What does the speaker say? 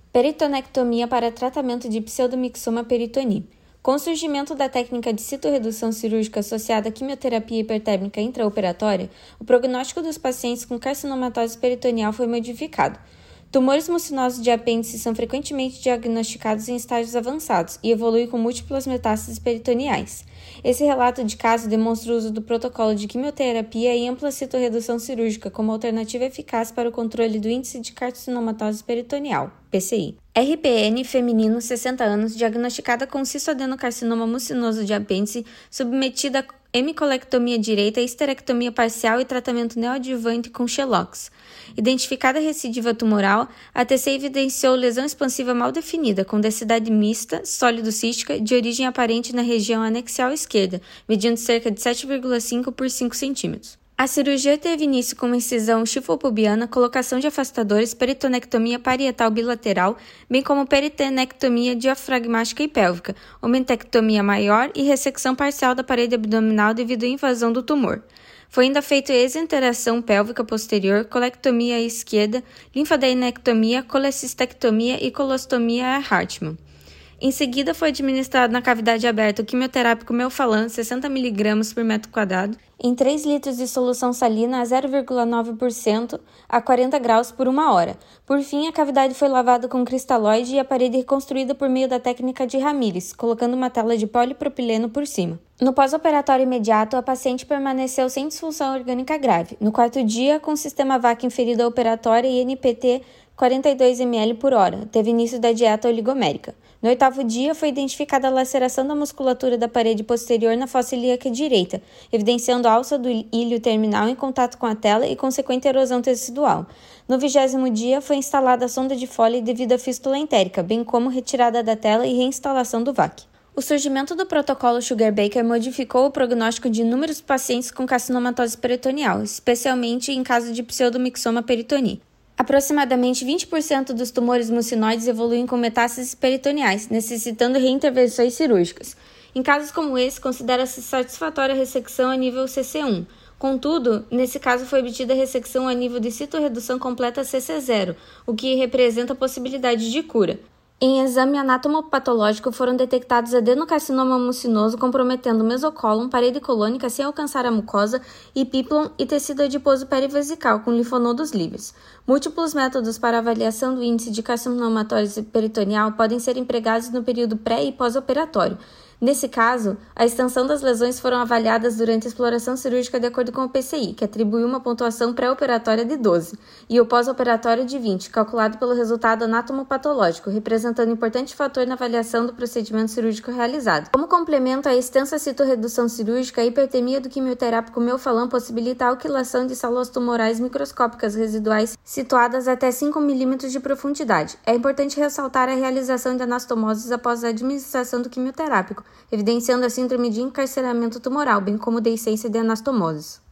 Peritonectomia para tratamento de pseudomixoma peritoni. Com o surgimento da técnica de citorredução cirúrgica associada à quimioterapia hipertérmica intraoperatória, o prognóstico dos pacientes com carcinomatose peritoneal foi modificado. Tumores mucinosos de apêndice são frequentemente diagnosticados em estágios avançados e evoluem com múltiplas metástases peritoneais. Esse relato de caso demonstra o uso do protocolo de quimioterapia e ampla citorredução cirúrgica como alternativa eficaz para o controle do índice de carcinomatose peritoneal, PCI. RPN feminino, 60 anos, diagnosticada com cistoadenocarcinoma mucinoso de apêndice, submetida a hemicolectomia direita, histerectomia parcial e tratamento neoadjuvante com Xelox. Identificada recidiva tumoral, a TC evidenciou lesão expansiva mal definida, com densidade mista, sólido-cística, de origem aparente na região anexial esquerda, medindo cerca de 7,5 por 5 cm. A cirurgia teve início com uma incisão chifopubiana, colocação de afastadores, peritonectomia parietal bilateral, bem como peritonectomia diafragmática e pélvica, omentectomia maior e ressecção parcial da parede abdominal devido à invasão do tumor. Foi ainda feita exenteração pélvica posterior, colectomia à esquerda, linfadenectomia, colecistectomia e colostomia a Hartmann. Em seguida, foi administrado na cavidade aberta o quimioterápico Melphalan, 60 mg por metro quadrado, em 3 litros de solução salina a 0,9% a 40 graus por 1 hora. Por fim, a cavidade foi lavada com cristalóide e a parede reconstruída por meio da técnica de Ramírez, colocando uma tela de polipropileno por cima. No pós-operatório imediato, a paciente permaneceu sem disfunção orgânica grave. No 4º dia, com sistema VAC inferido à operatória e NPT 42 ml por hora, teve início da dieta oligomérica. No 8º dia, foi identificada a laceração da musculatura da parede posterior na fossa ilíaca direita, evidenciando a alça do ilho terminal em contato com a tela e consequente erosão tecidual. No 20º dia, foi instalada a sonda de Foley devido à fístula entérica, bem como retirada da tela e reinstalação do VAC. O surgimento do protocolo Sugar-Baker modificou o prognóstico de inúmeros pacientes com carcinomatose peritoneal, especialmente em caso de pseudomixoma peritoni. Aproximadamente 20% dos tumores mucinoides evoluem com metástases peritoneais, necessitando reintervenções cirúrgicas. Em casos como esse, considera-se satisfatória a ressecção a nível CC1. Contudo, nesse caso foi obtida a ressecção a nível de citorredução completa CC0, o que representa a possibilidade de cura. Em exame anatomopatológico foram detectados adenocarcinoma mucinoso comprometendo mesocólon, parede colônica sem alcançar a mucosa, epíplon e tecido adiposo perivesical com linfonodos livres. Múltiplos métodos para avaliação do índice de carcinomatose peritoneal podem ser empregados no período pré- e pós-operatório. Nesse caso, a extensão das lesões foram avaliadas durante a exploração cirúrgica de acordo com o PCI, que atribuiu uma pontuação pré-operatória de 12, e o pós-operatório de 20, calculado pelo resultado anatomopatológico, representando importante fator na avaliação do procedimento cirúrgico realizado. Como complemento à extensa citorredução cirúrgica, a hipertemia do quimioterápico Melphalan possibilita a alquilação de células tumorais microscópicas residuais situadas até 5 mm de profundidade. É importante ressaltar a realização de anastomoses após a administração do quimioterápico, evidenciando a síndrome de encarceramento tumoral, bem como deiscência de anastomoses.